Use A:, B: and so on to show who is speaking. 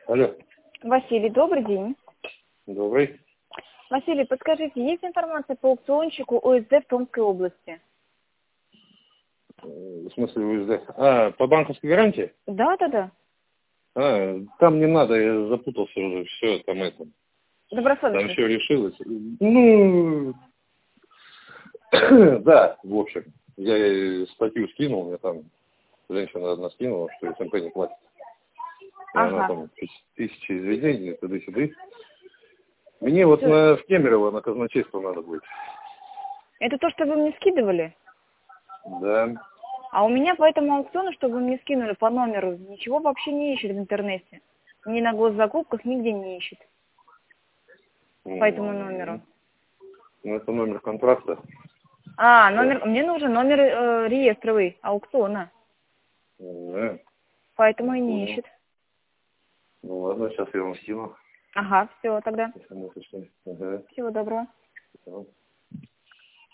A: Алло.
B: Василий, добрый день.
A: Добрый.
B: Василий, подскажите, есть информация по аукционщику ОСД в Томской области?
A: В смысле УСД? А, по банковской гарантии?
B: Да.
A: А, там не надо, я запутался уже, все, там это. Там
B: Добросовестно.
A: все решилось. Ну, да, в общем. Я ей статью скинул, мне там женщина одна скинула, что СМП не платит. И она
B: Ага.
A: там тысячи извинений, туда-сюда. Мне вот в Кемерово на казначейство надо будет.
B: Это то, что вы мне скидывали?
A: Да.
B: А у меня по этому аукциону, чтобы вы мне скинули по номеру, ничего вообще не ищет в интернете. Ни на госзакупках, нигде не ищет. По этому номеру.
A: Ну, это номер контракта.
B: А, номер, мне нужен номер реестровый аукциона.
A: Да.
B: Поэтому и не ищет.
A: Ну ладно, сейчас я вам скину.
B: Ага, все тогда.
A: Если не слышно. Ага.
B: Всего доброго.
A: Всё.